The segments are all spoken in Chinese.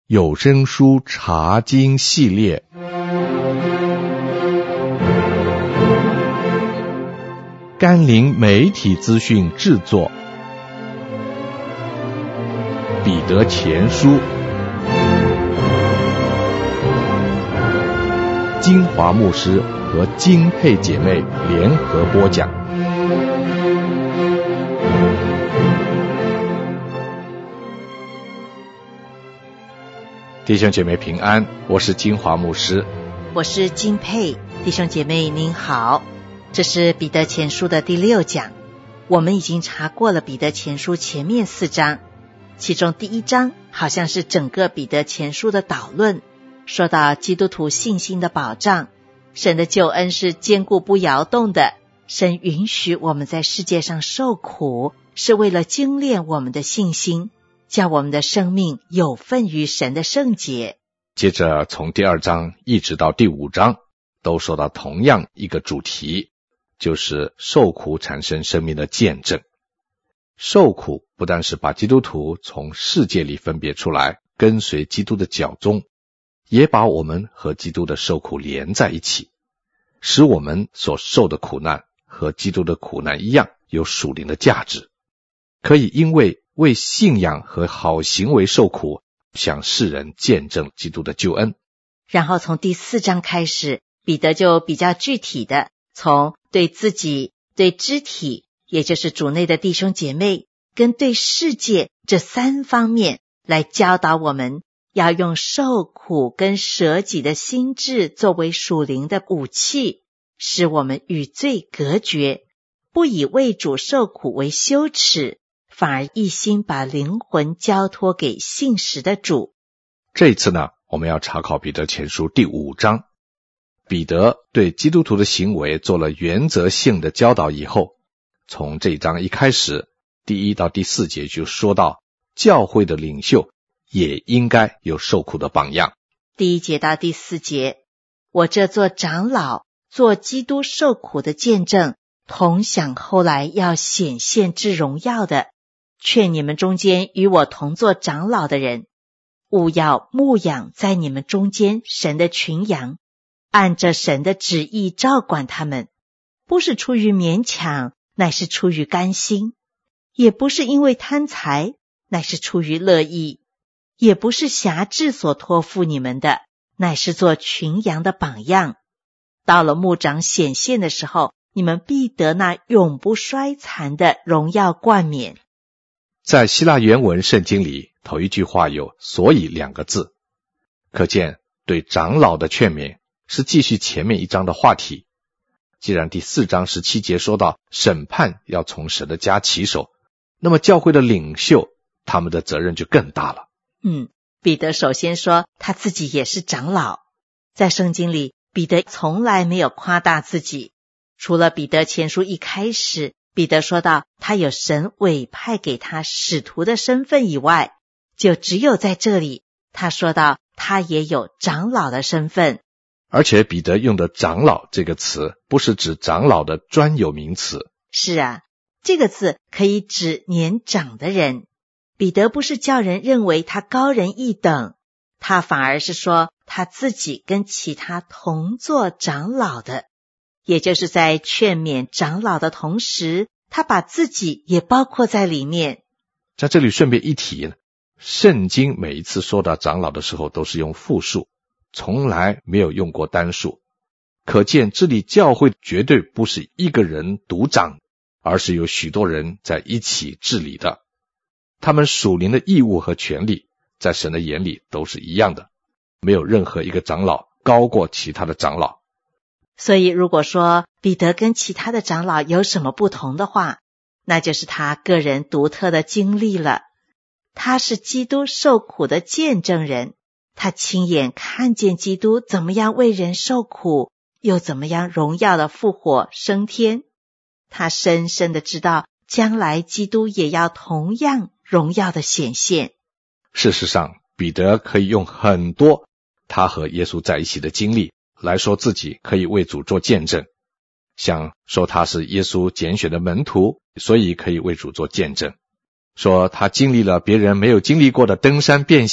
有声书查经系列，甘霖媒体资讯制作，彼得前书，金华牧师和金佩姐妹联合播讲。弟兄姐妹平安，我是金华牧师， 我是金佩。弟兄姐妹您好，这是彼得前书的第6讲。我们已经查过了彼得前书前面4章，其中第1章好像是整个彼得前书的导论，说到基督徒信心的保障，神的救恩是坚固不摇动的，神允许我们在世界上受苦，是为了精炼我们的信心，叫我们的生命有份于神的圣洁。 接着从第2章一直到第5章，都说到同样一个主题，就是受苦产生生命的见证。受苦不但是把基督徒从世界里分别出来，跟随基督的脚踪，也把我们和基督的受苦连在一起，使我们所受的苦难和基督的苦难一样，有属灵的价值，可以因为信仰和好行为受苦，向世人见证基督的救恩。 然后从第4章开始，彼得就比较具体的从对自己、对肢体，也就是主内的弟兄姐妹，跟对世界这3方面来教导我们，要用受苦跟舍己的心志作为属灵的武器，使我们与罪隔绝，不以为主受苦为羞耻，反而一心把灵魂交托给信实的主。 这一次呢，我们要查考彼得前书第5章。彼得对基督徒的行为做了原则性的教导以后，从这一章一开始，第1到第4节就说到教会的领袖也应该有受苦的榜样。 第1节到第4节，我这做长老，做基督受苦的见证，同享后来要显现之荣耀的，劝你们中间与我同作长老的人，务要牧养在你们中间神的群羊，按着神的旨意照管他们，不是出于勉强，乃是出于甘心；也不是因为贪财，乃是出于乐意；也不是辖制所托付你们的，乃是做群羊的榜样。到了牧长显现的时候，你们必得那永不衰残的荣耀冠冕。 在希腊原文圣经里，头一句话有所以2个字，可见对长老的劝勉是继续前面1章的话题。既然第4章17节说到审判要从神的家起手，那么教会的领袖他们的责任就更大了。 彼得首先说他自己也是长老。在圣经里，彼得从来没有夸大自己，除了彼得前书一开始彼得说到他有神委派给他使徒的身份以外，就只有在这里他说到他也有长老的身份。 而且彼得用的长老这个词不是指长老的专有名词。 是啊，这个字可以指年长的人。彼得不是叫人认为他高人一等，他反而是说他自己跟其他同作长老的，也就是在劝勉长老的同时，他把自己也包括在里面。 在这里顺便一提，圣经每一次说到长老的时候都是用复数，从来没有用过单数，可见治理教会绝对不是一个人独掌，而是有许多人在一起治理的。他们属灵的义务和权利在神的眼里都是一样的，没有任何一个长老高过其他的长老。 所以如果说彼得跟其他的长老有什么不同的话，那就是他个人独特的经历了。他是基督受苦的见证人，他亲眼看见基督怎么样为人受苦，又怎么样荣耀的复活升天。他深深的知道将来基督也要同样荣耀的显现。 事实上，彼得可以用很多他和耶稣在一起的经历来说自己可以为主做见证，像说他是耶稣拣选的门徒，所以可以为主做见证；说他经历了别人没有经历过的登山变相，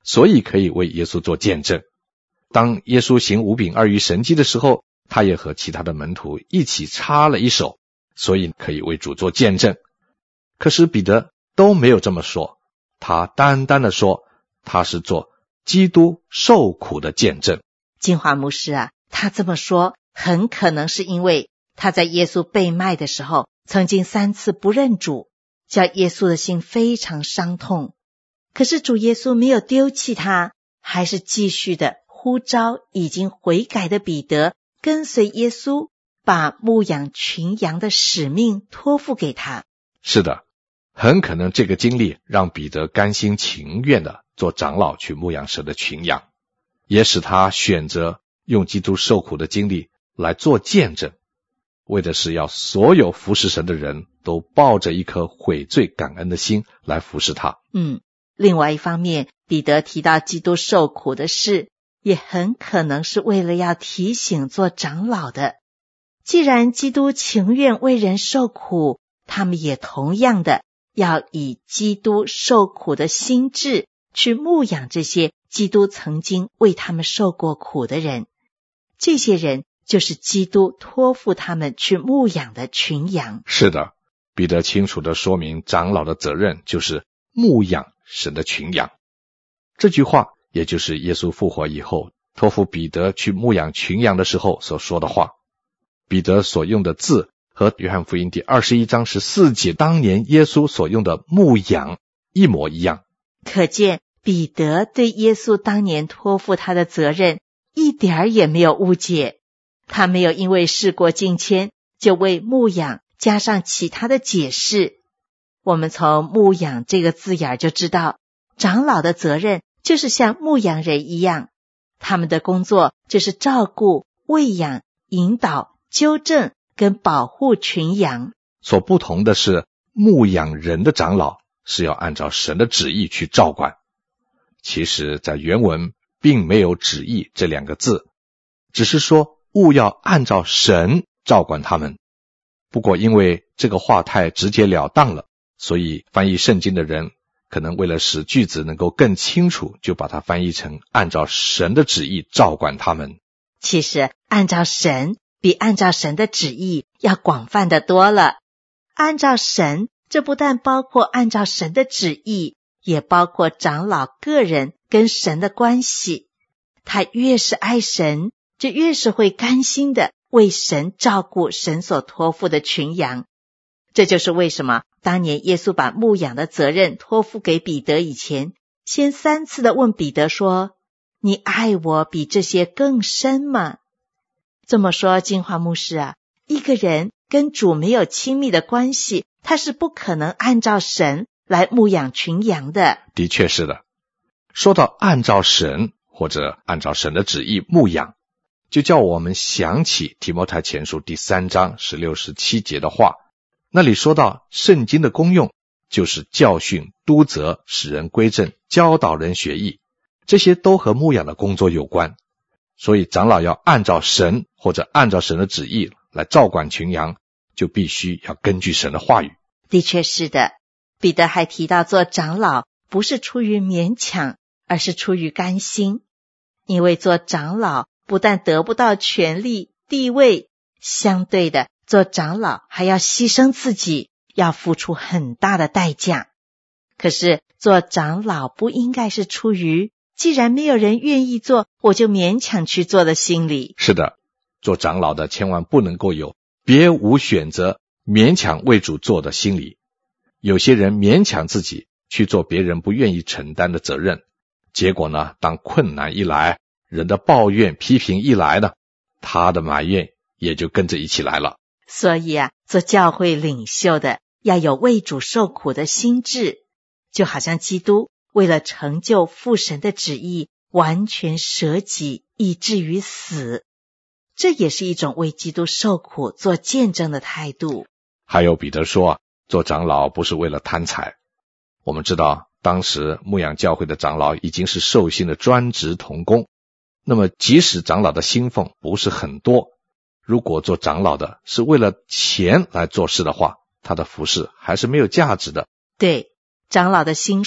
所以可以为耶稣做见证。当耶稣行五饼二鱼神迹的时候，他也和其他的门徒一起插了一手，所以可以为主做见证。可是彼得都没有这么说，他单单的说他是做基督受苦的见证。 金华牧师啊，他这么说很可能是因为他在耶稣被卖的时候曾经3次不认主，叫耶稣的心非常伤痛。可是主耶稣没有丢弃他，还是继续的呼召已经悔改的彼得跟随耶稣，把牧养群羊的使命托付给他。 是的，很可能这个经历让彼得甘心情愿的做长老去牧养神的群羊，也使他选择用基督受苦的经历来做见证，为的是要所有服侍神的人都抱着一颗悔罪感恩的心来服侍他。 另外一方面，彼得提到基督受苦的事，也很可能是为了要提醒做长老的，既然基督情愿为人受苦，他们也同样的要以基督受苦的心志去牧养这些基督曾经为他们受过苦的人。这些人就是基督托付他们去牧养的群羊。 是的，彼得清楚地说明长老的责任就是牧养神的群羊。这句话也就是耶稣复活以后托付彼得去牧养群羊的时候所说的话。彼得所用的字和约翰福音第21章14节当年耶稣所用的牧养一模一样。 可见彼得对耶稣当年托付他的责任一点儿也没有误解，他没有因为事过境迁就为牧养加上其他的解释。我们从牧养这个字眼就知道，长老的责任就是像牧羊人一样，他们的工作就是照顾、喂养、引导、纠正跟保护群羊。 所不同的是，牧养人的长老是要按照神的旨意去照管。其实在原文并没有旨意这2个字，只是说务要按照神照管他们。不过因为这个话太直截了当了，所以翻译圣经的人可能为了使句子能够更清楚，就把它翻译成按照神的旨意照管他们。 其实按照神比按照神的旨意要广泛的多了。按照神，这不但包括按照神的旨意，也包括长老个人跟神的关系。他越是爱神，就越是会甘心的为神照顾神所托付的群羊。这就是为什么当年耶稣把牧养的责任托付给彼得以前，先3次的问彼得说，你爱我比这些更深吗？这么说，金华牧师啊，一个人跟主没有亲密的关系，他是不可能按照神来牧养群羊的。 的确是的。说到按照神或者按照神的旨意牧养，就叫我们想起提摩太前书第3章16、17节的话，那里说到圣经的功用就是教训、督责、使人归正、教导人学义，这些都和牧养的工作有关。所以长老要按照神或者按照神的旨意来照管群羊，就必须要根据神的话语。 的确是的，彼得还提到做长老不是出于勉强，而是出于甘心。因为做长老不但得不到权力、地位，相对的，做长老还要牺牲自己，要付出很大的代价。可是做长老不应该是出于既然没有人愿意做，我就勉强去做的心理。 是的，做长老的千万不能够有别无选择、勉强为主做的心理。有些人勉强自己去做别人不愿意承担的责任，结果呢，当困难一来，人的抱怨、批评一来呢，他的埋怨也就跟着一起来了。 所以啊，做教会领袖的要有为主受苦的心志，就好像基督为了成就父神的旨意，完全舍己以至于死。这也是一种为基督受苦做见证的态度。 还有彼得说啊，做长老不是为了贪财。我们知道当时牧养教会的长老已经是受薪的专职同工，那么即使长老的薪俸不是很多，如果做长老的是为了钱来做事的话，他的服事还是没有价值的。 对，长老的薪水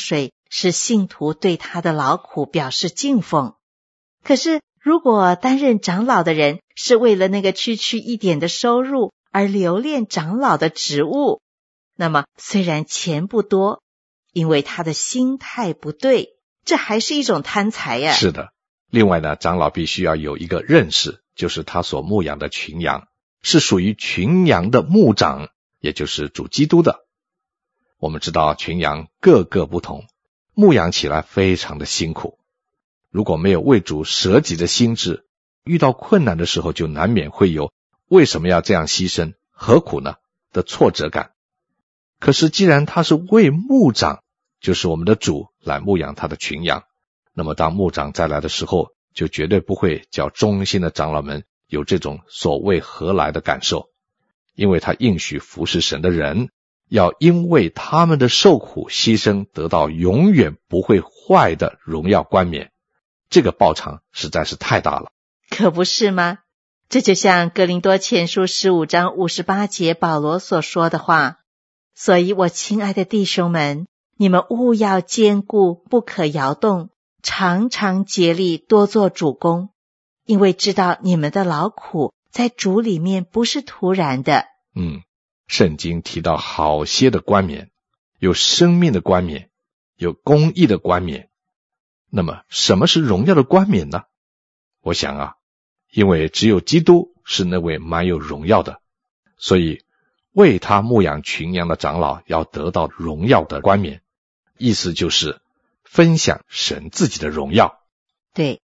是信徒对他的劳苦表示敬奉。可是如果担任长老的人是为了那个区区一点的收入而留恋长老的职务，那么虽然钱不多，因为他的心态不对，这还是一种贪财呀。 是的。另外呢，长老必须要有一个认识，就是他所牧养的群羊是属于群羊的牧长，也就是主基督的。我们知道群羊各个不同，牧养起来非常的辛苦。如果没有为主舍己的心志，遇到困难的时候就难免会有为什么要这样牺牲，何苦呢的挫折感。可是既然他是为牧长，就是我们的主来牧养他的群羊，那么当牧长再来的时候，就绝对不会叫忠心的长老们有这种所谓何来的感受，因为他应许服侍神的人要因为他们的受苦牺牲得到永远不会坏的荣耀冠冕，这个报偿实在是太大了。 可不是吗？这就像哥林多前书15章58节保罗所说的话，所以我亲爱的弟兄们，你们务要坚固，不可摇动，常常竭力多做主工，因为知道你们的劳苦在主里面不是突然的。 圣经提到好些的冠冕，有生命的冠冕，有公义的冠冕。那么什么是荣耀的冠冕呢？我想因为只有基督是那位满有荣耀的，所以为他牧养群羊的长老要得到荣耀的冠冕，意思就是分享神自己的荣耀。 对。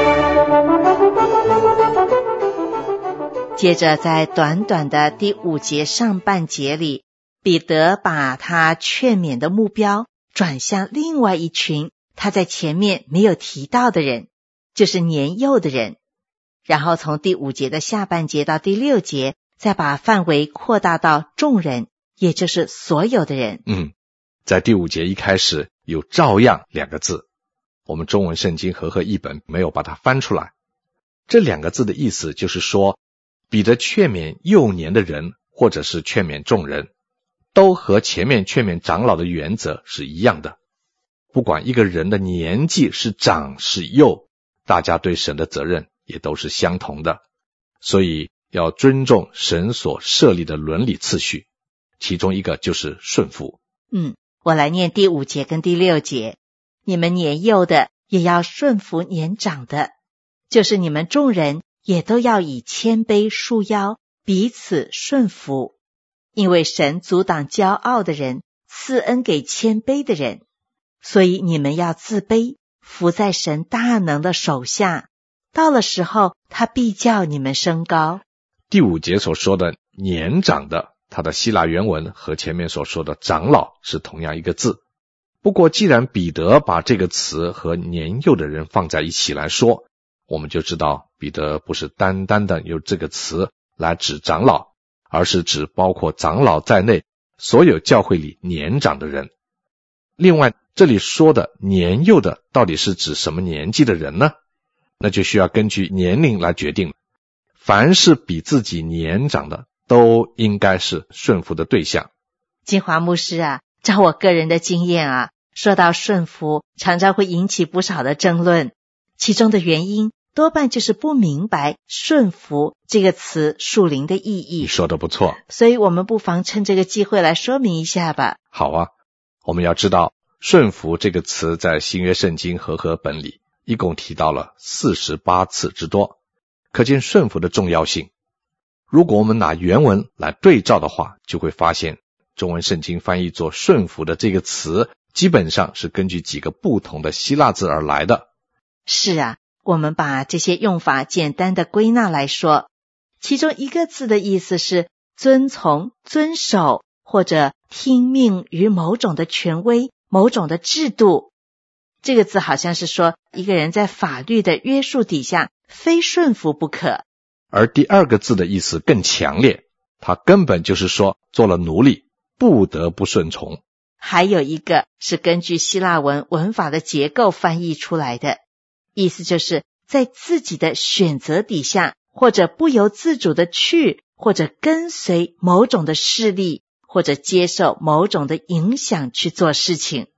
接着在短短的第5节上半节里，彼得把他劝勉的目标转向另外一群他在前面没有提到的人，就是年幼的人。然后从第5节的下半节到第6节，再把范围扩大到众人，也就是所有的人。 在第5节一开始有照样2个字，我们中文圣经和合译本没有把它翻出来。这2个字的意思就是说，彼得劝勉幼年的人或者是劝勉众人，都和前面劝勉长老的原则是一样的。不管一个人的年纪是长是幼，大家对神的责任也都是相同的，所以要尊重神所设立的伦理次序，其中一个就是顺服。 我来念第5节跟第6节。你们年幼的也要顺服年长的，就是你们众人也都要以谦卑束腰，彼此顺服，因为神阻挡骄傲的人，赐恩给谦卑的人，所以你们要自卑，服在神大能的手下，到了时候他必叫你们升高。 第5节所说的年长的，它的希腊原文和前面所说的长老是同样一个字。不过既然彼得把这个词和年幼的人放在一起来说，我们就知道彼得不是单单的用这个词来指长老，而是指包括长老在内所有教会里年长的人。另外这里说的年幼的到底是指什么年纪的人呢？那就需要根据年龄来决定。凡是比自己年长的都应该是顺服的对象。 金华牧师照我个人的经验说到顺服常常会引起不少的争论，其中的原因多半就是不明白顺服这个词属灵的意义。 你说得不错， 所以我们不妨趁这个机会来说明一下吧。 好我们要知道顺服这个词在新约圣经和合本里一共提到了48次之多，可见顺服的重要性。如果我们拿原文来对照的话，就会发现中文圣经翻译作顺服的这个词基本上是根据几个不同的希腊字而来的。 是我们把这些用法简单的归纳来说，其中一个字的意思是遵从、遵守或者听命于某种的权威、某种的制度。这个字好像是说一个人在法律的约束底下非顺服不可。 而第2个字的意思更强烈，它根本就是说做了奴隶不得不顺从。 还有一个是根据希腊文文法的结构翻译出来的，意思就是在自己的选择底下，或者不由自主的去，或者跟随某种的势力，或者接受某种的影响去做事情。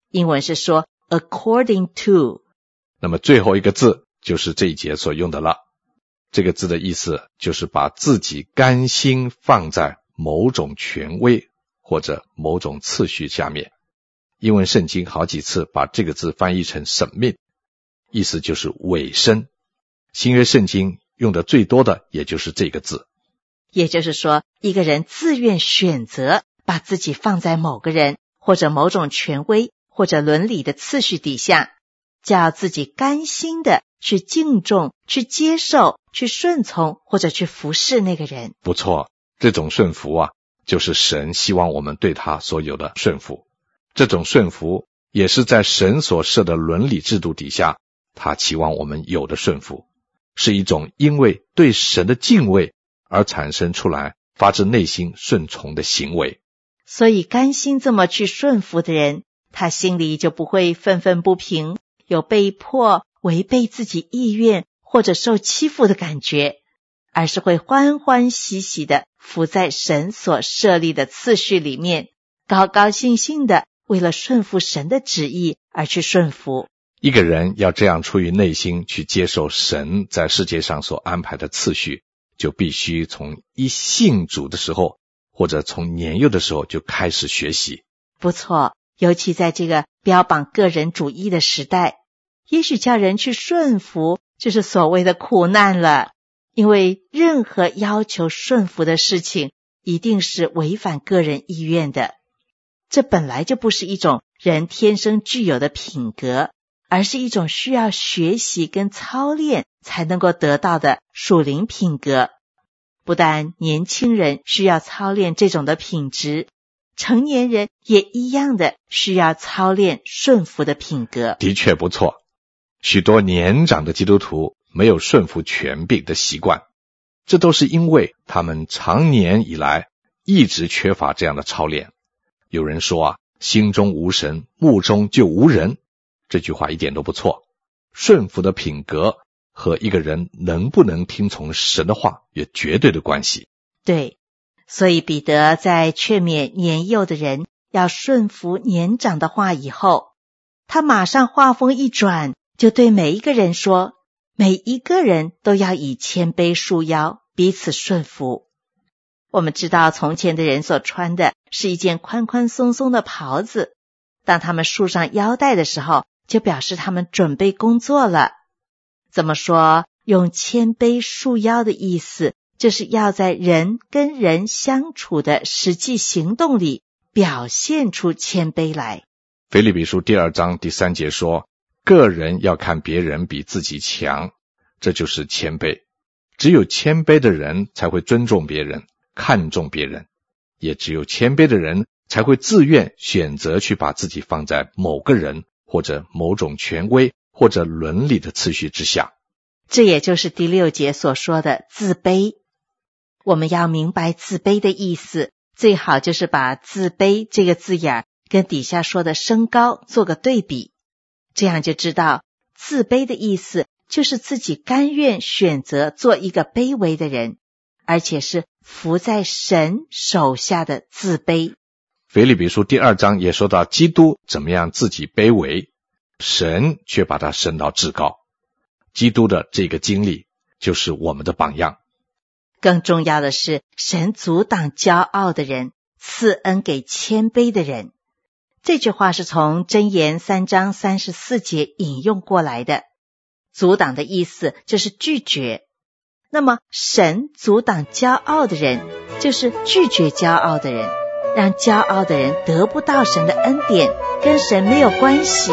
英文是说 according to。 那么最后一个字就是这一节所用的了，这个字的意思就是把自己甘心放在某种权威或者某种次序下面。英文圣经好几次把这个字翻译成 submit， 意思就是委身。新约圣经用的最多的也就是这个字。 也就是说，一个人自愿选择把自己放在某个人或者某种权威或者伦理的次序底下，叫自己甘心的去敬重、去接受、去顺从或者去服侍那个人。 不错，这种顺服啊，就是神希望我们对他所有的顺服。这种顺服也是在神所设的伦理制度底下，他期望我们有的顺服，是一种因为对神的敬畏而产生出来发自内心顺从的行为。 所以甘心这么去顺服的人，他心里就不会愤愤不平，有被迫违背自己意愿或者受欺负的感觉，而是会欢欢喜喜地服在神所设立的次序里面，高高兴兴地为了顺服神的旨意而去顺服。 一个人要这样出于内心去接受神在世界上所安排的次序，就必须从一信主的时候，或者从年幼的时候就开始学习。 不错，尤其在这个标榜个人主义的时代，也许叫人去顺服就是所谓的苦难了，因为任何要求顺服的事情一定是违反个人意愿的。这本来就不是一种人天生具有的品格，而是一种需要学习跟操练才能够得到的属灵品格。不但年轻人需要操练这种的品质，成年人也一样的需要操练顺服的品格。 的确不错，许多年长的基督徒没有顺服权柄的习惯，这都是因为他们长年以来一直缺乏这样的操练。有人说啊，心中无神，目中就无人，这句话一点都不错。顺服的品格和一个人能不能听从神的话有绝对的关系。 对，所以彼得在劝勉年幼的人要顺服年长的话以后，他马上话锋一转，就对每一个人说，每一个人都要以谦卑束腰，彼此顺服。我们知道从前的人所穿的是一件宽宽松松的袍子，当他们束上腰带的时候，就表示他们准备工作了。怎么说？用谦卑束腰的意思，就是要在人跟人相处的实际行动里表现出谦卑来。 腓立比书第2章第3节说，个人要看别人比自己强，这就是谦卑。只有谦卑的人才会尊重别人，看重别人，也只有谦卑的人才会自愿选择去把自己放在某个人或者某种权威或者伦理的次序之下。 这也就是第6节所说的自卑。我们要明白自卑的意思，最好就是把自卑这个字眼跟底下说的升高做个对比，这样就知道自卑的意思就是自己甘愿选择做一个卑微的人，而且是服在神手下的自卑。 腓立比书第2章也说到基督怎么样自己卑微，神却把他升到至高。基督的这个经历就是我们的榜样。 更重要的是，神阻挡骄傲的人，赐恩给谦卑的人。这句话是从箴言3章34节引用过来的。阻挡的意思就是拒绝，那么神阻挡骄傲的人，就是拒绝骄傲的人，让骄傲的人得不到神的恩典，跟神没有关系。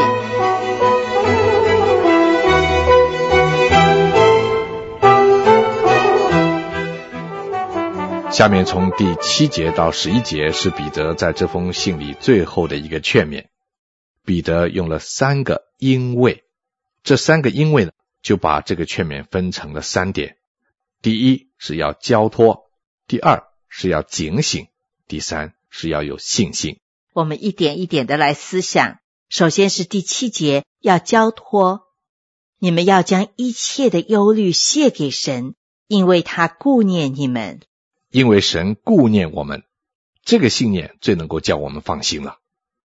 下面从第7节到11节是彼得在这封信里最后的一个劝勉。彼得用了3个因为，这3个因为呢，就把这个劝勉分成了3点。第一是要交托，第二是要警醒，第三是要有信心。 我们一点一点的来思想。首先是第7节，要交托。你们要将一切的忧虑卸给神，因为他顾念你们。 因为神顾念我们，这个信念最能够叫我们放心了。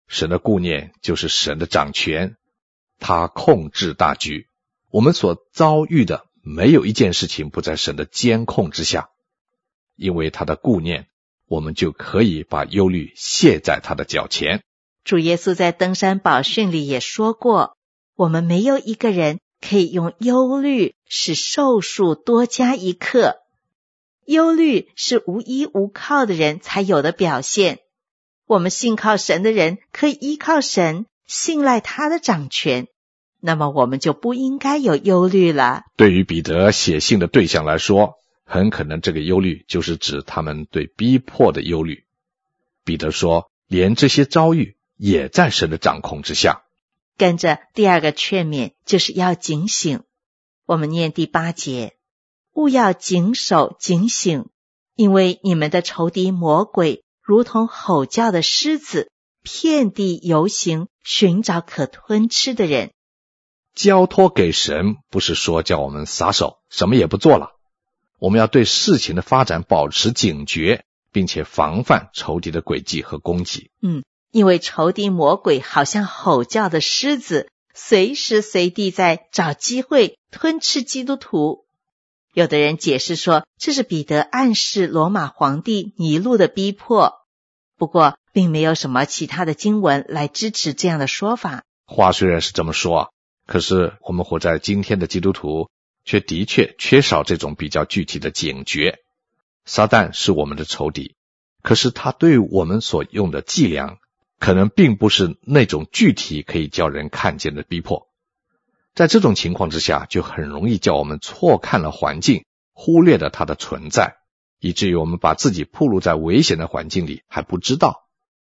神的顾念就是神的掌权，他控制大局。我们所遭遇的没有一件事情不在神的监控之下，因为他的顾念，我们就可以把忧虑卸在他的脚前。 主耶稣在登山宝训里也说过，我们没有一个人可以用忧虑使寿数多加一刻。忧虑是无依无靠的人才有的表现。我们信靠神的人可以依靠神，信赖他的掌权，那么我们就不应该有忧虑了。 对于彼得写信的对象来说，很可能这个忧虑就是指他们对逼迫的忧虑。彼得说，连这些遭遇也在神的掌控之下。 跟着第二个劝勉就是要警醒。我们念第8节，务要谨守警醒，因为你们的仇敌魔鬼如同吼叫的狮子，遍地游行，寻找可吞吃的人。 交托给神不是说叫我们撒手什么也不做了，我们要对事情的发展保持警觉，并且防范仇敌的诡计和攻击。 因为仇敌魔鬼好像吼叫的狮子，随时随地在找机会吞吃基督徒。有的人解释说，这是彼得暗示罗马皇帝尼禄的逼迫，不过并没有什么其他的经文来支持这样的说法。 话虽然是这么说，可是我们活在今天的基督徒却的确缺少这种比较具体的警觉。撒旦是我们的仇敌，可是他对我们所用的伎俩可能并不是那种具体可以叫人看见的逼迫。在这种情况之下，就很容易叫我们错看了环境，忽略了它的存在，以至于我们把自己暴露在危险的环境里还不知道。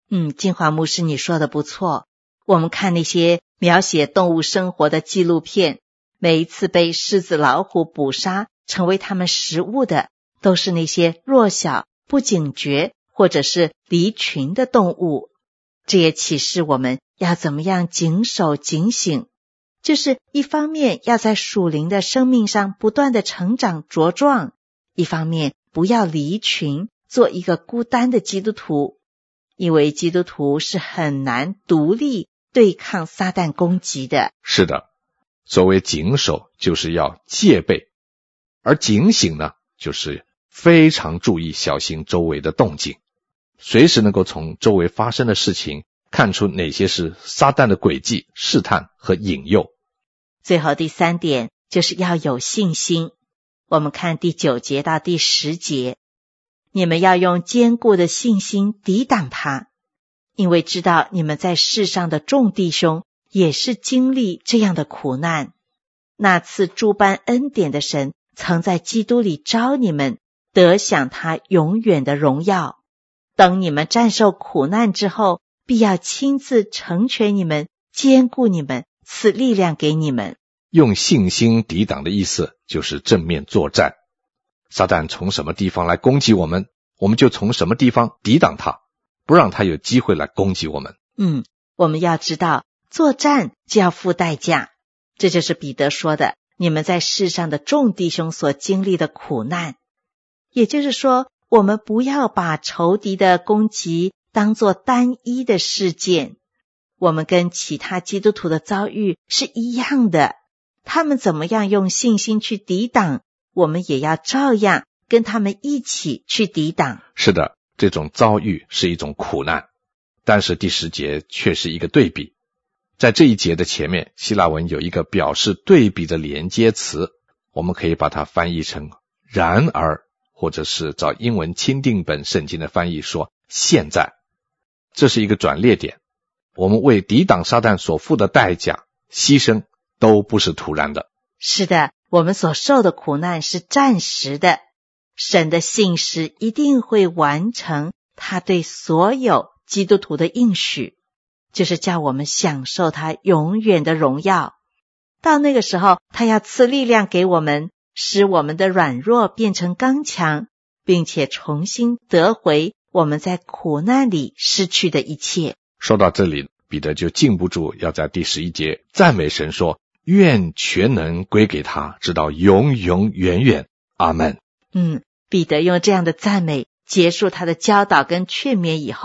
是的，所谓谨守就是要戒备，而警醒呢，就是非常注意小心周围的动静，随时能够从周围发生的事情看出哪些是撒旦的诡计、试探和引诱。 最后第3点就是要有信心。我们看第9节到第10节，你们要用坚固的信心抵挡他，因为知道你们在世上的众弟兄也是经历这样的苦难。那赐诸般恩典的神曾在基督里召你们，得享他永远的荣耀。等你们战胜苦难之后，必要亲自成全你们，坚固你们，赐力量给你们。 用信心抵挡的意思就是正面作战。撒旦从什么地方来攻击我们，我们就从什么地方抵挡他，不让他有机会来攻击我们。 我们要知道，作战就要付代价。这就是彼得说的，你们在世上的众弟兄所经历的苦难。也就是说，我们不要把仇敌的攻击当作单一的事件。我们跟其他基督徒的遭遇是一样的，他们怎么样用信心去抵挡，我们也要照样跟他们一起去抵挡。 是的，这种遭遇是一种苦难，但是第10节却是一个对比。在这一节的前面，希腊文有一个表示对比的连接词，我们可以把它翻译成然而，或者是照英文钦定本圣经的翻译说现在。这是一个转捩点，我们为抵挡撒旦所付的代价、牺牲都不是突然的。 是的，我们所受的苦难是暂时的，神的信实一定会完成他对所有基督徒的应许，就是叫我们享受他永远的荣耀。到那个时候，他要赐力量给我们，使我们的软弱变成刚强，并且重新得回我们在苦难里失去的一切。 说到这里，彼得就禁不住要在第11节赞美神说，愿全能归给他，直到永永远远。阿们。 彼得用这样的赞美结束他的教导跟劝勉以后，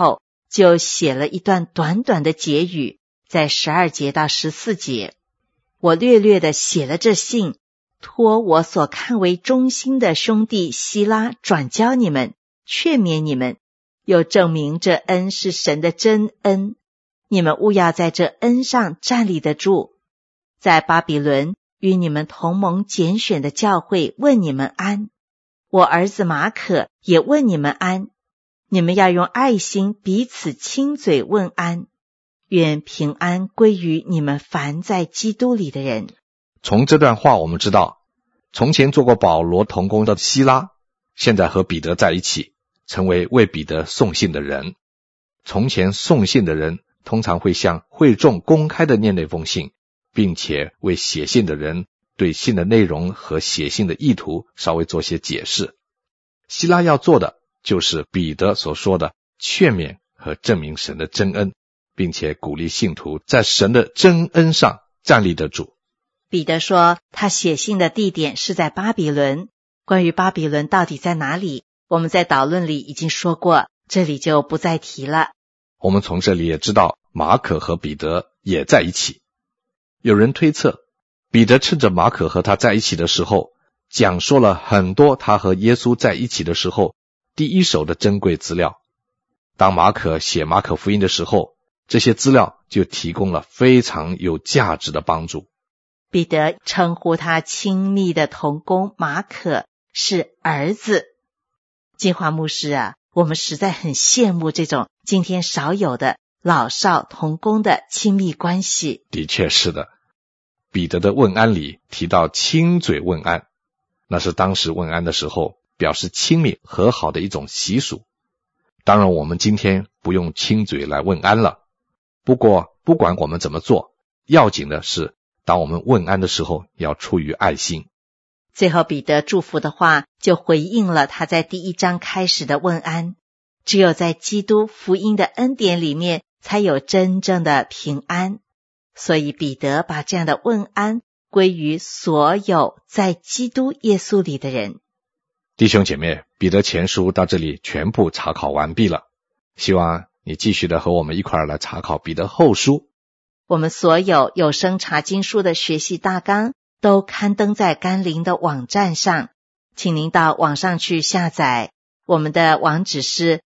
就写了一段短短的结语，在12节到14节。我略略地写了这信，托我所看为忠心的兄弟希拉转交你们，劝勉你们，又证明这恩是神的真恩，你们务要在这恩上站立得住。在巴比伦与你们同盟拣选的教会问你们安，我儿子马可也问你们安，你们要用爱心彼此亲嘴问安，愿平安归于你们凡在基督里的人。 从这段话我们知道，从前做过保罗同工的希拉，现在和彼得在一起，成为为彼得送信的人。从前送信的人通常会向会众公开的念那封信，并且为写信的人对信的内容和写信的意图稍微做些解释。希拉要做的就是彼得所说的劝勉和证明神的真恩，并且鼓励信徒在神的真恩上站立得住。 彼得说他写信的地点是在巴比伦，关于巴比伦到底在哪里，我们在导论里已经说过，这里就不再提了。 我们从这里也知道马可和彼得也在一起。有人推测，彼得趁着马可和他在一起的时候，讲说了很多他和耶稣在一起的时候第一手的珍贵资料。当马可写马可福音的时候，这些资料就提供了非常有价值的帮助。 彼得称呼他亲密的同工马可是儿子。金华牧师啊，我们实在很羡慕这种今天少有的老少同工的亲密关系。 的确是的，彼得的问安里提到亲嘴问安，那是当时问安的时候表示亲密和好的一种习俗。当然我们今天不用亲嘴来问安了，不过不管我们怎么做，要紧的是当我们问安的时候要出于爱心。 最后彼得祝福的话就回应了他在第1章开始的问安，只有在基督福音的恩典里面才有真正的平安，所以彼得把这样的问安归于所有在基督耶稣里的人。 弟兄姐妹，彼得前书到这里全部查考完毕了，希望你继续的和我们一块儿来查考彼得后书。 我们所有有声查经书的学习大纲都刊登在甘霖的网站上，请您到网上去下载。我们的网址是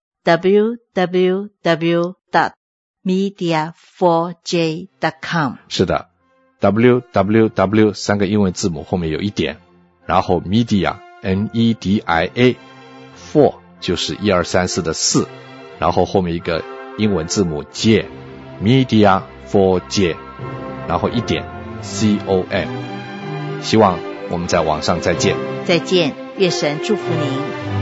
www.media4j.com。 是的， www 3个英文字母后面有一点，然后 media MEDIA 4就是1 2 3 4的4，然后后面一个英文字母 J Media4J， 然后一点 COM。 希望我们在网上再见。 再见，愿神祝福您。